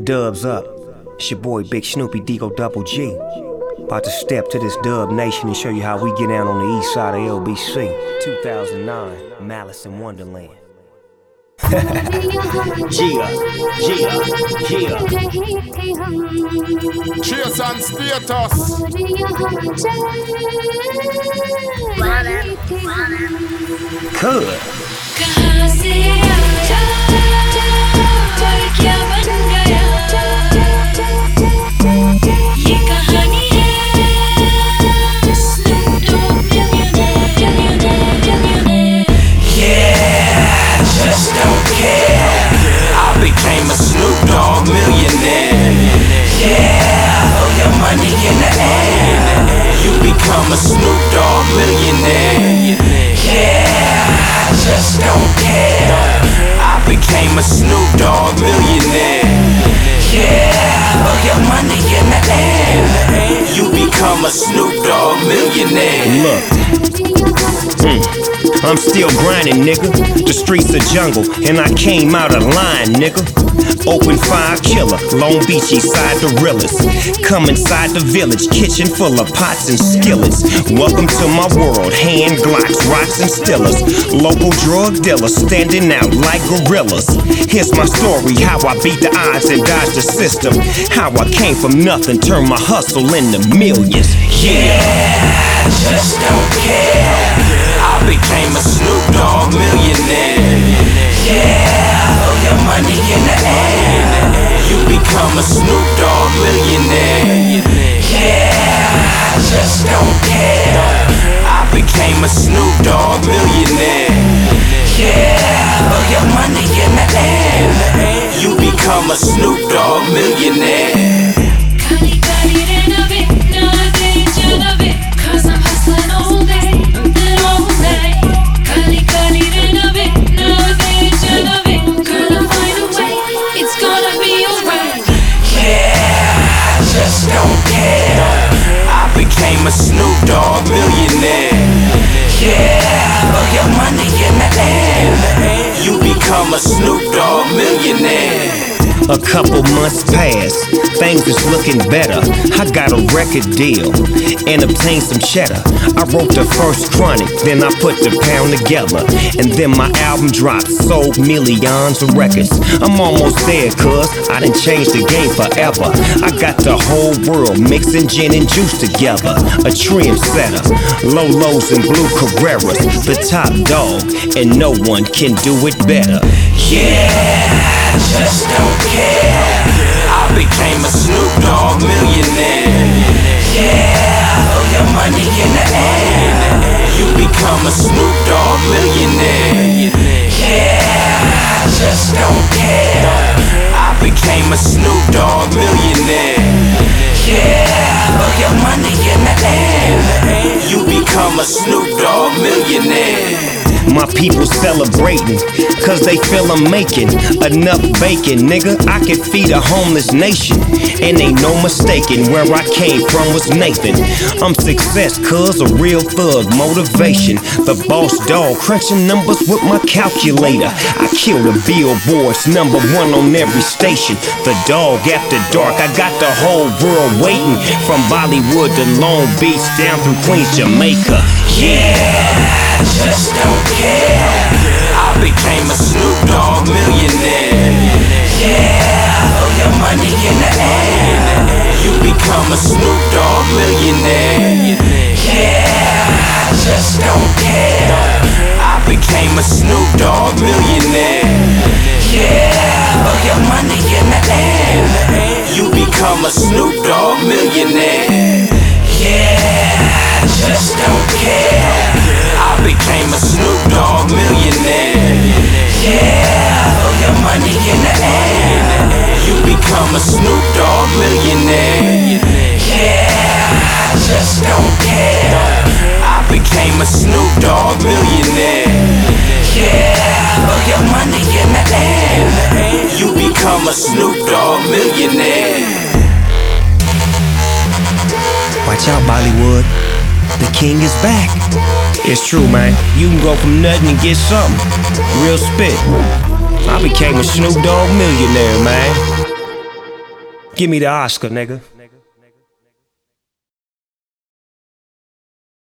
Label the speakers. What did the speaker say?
Speaker 1: Dubs up. It's your boy Big Snoopy Digo Double G. About to step to this Dub Nation and show you how we get down on the east side of LBC. 2009, Malice in Wonderland. Gia.
Speaker 2: Cheers and status.
Speaker 1: Good.
Speaker 3: कहाँ से आया और क्या बन गया ये कहानी है Snoop Dogg millionaire.
Speaker 4: Yeah, just don't care. I became a Snoop Dogg millionaire. Yeah, throw your money in the air. You become a Snoop Dogg millionaire. Yeah, I just don't care. I became a Snoop Dogg millionaire. Yeah, throw your money in the air. You become a Snoop Dogg millionaire.
Speaker 1: I'm still grinding, nigga. The streets are jungle, and I came out of line, nigga. Open fire killer, Long Beach east side the realest. Come inside the village, kitchen full of pots and skillets. Welcome to my world, hand glocks, rocks and stillers. Local drug dealers standing out like gorillas. Here's my story, how I beat the odds and dodged the system. How I came from nothing, turned my hustle into millions.
Speaker 4: Yeah, just don't care. I became a Snoop Dogg millionaire. Yeah, throw your money in the air. You become a Snoop Dogg millionaire. Yeah, I just don't care. I became a Snoop Dogg millionaire. Yeah, throw your money in the air. You become a Snoop Dogg millionaire.
Speaker 3: Kali kali renovate, nowadays renovate, 'cause I'm hustling all day and all night. Kali kali renovate, nowadays renovate, gonna find a way, it's gonna be alright.
Speaker 4: Yeah, I just don't care. I became a Snoop Dogg millionaire. Yeah, throw your money in the air. You become a Snoop Dogg millionaire.
Speaker 1: A couple months passed, things is looking better. I got a record deal and obtained some cheddar. I wrote the first Chronic, then I put the pound together. And then my album dropped, sold millions of records. I'm almost there, cuz I done changed the game forever. I got the whole world mixing gin and juice together. A trendsetter, Lolos and blue Carreras, the top dog, and no one can do it better.
Speaker 4: Yeah, I just don't care. I became a Snoop Dogg millionaire. Yeah, throw your money in the air. You become a Snoop Dogg millionaire. Yeah, I just don't care. I became a Snoop Dogg millionaire. Yeah, throw your money in the air. You become a Snoop Dogg millionaire.
Speaker 1: My people celebrating, 'cause they feel I'm making enough bacon, nigga. I can feed a homeless nation, and ain't no mistaking where I came from was Nathan. I'm success, cuz a real thug motivation. The boss dog crunching numbers with my calculator. I kill the billboards, #1 on every station. The dog after dark, I got the whole world waiting. From Bollywood to Long Beach down through Queens, Jamaica.
Speaker 4: Yeah, I just don't care. I became a Snoop Dogg millionaire. Yeah, throw your money in the air. You become a Snoop Dogg millionaire. Yeah, I just don't care. I became a Snoop Dogg millionaire. Yeah, throw your money in the air. You become a Snoop Dogg millionaire. Yeah, I just don't care. I became a Snoop Dogg millionaire. Yeah, throw your money in the air. You become a Snoop Dogg millionaire. Yeah, I just don't care. I became a Snoop Dogg millionaire. Yeah, throw your money in the air. You become a Snoop Dogg millionaire.
Speaker 1: Watch out, Bollywood. The king is back. It's true, man. You can go from nothing and get something. Real spit. I became a Snoop Dogg millionaire, man. Give me the Oscar, nigga.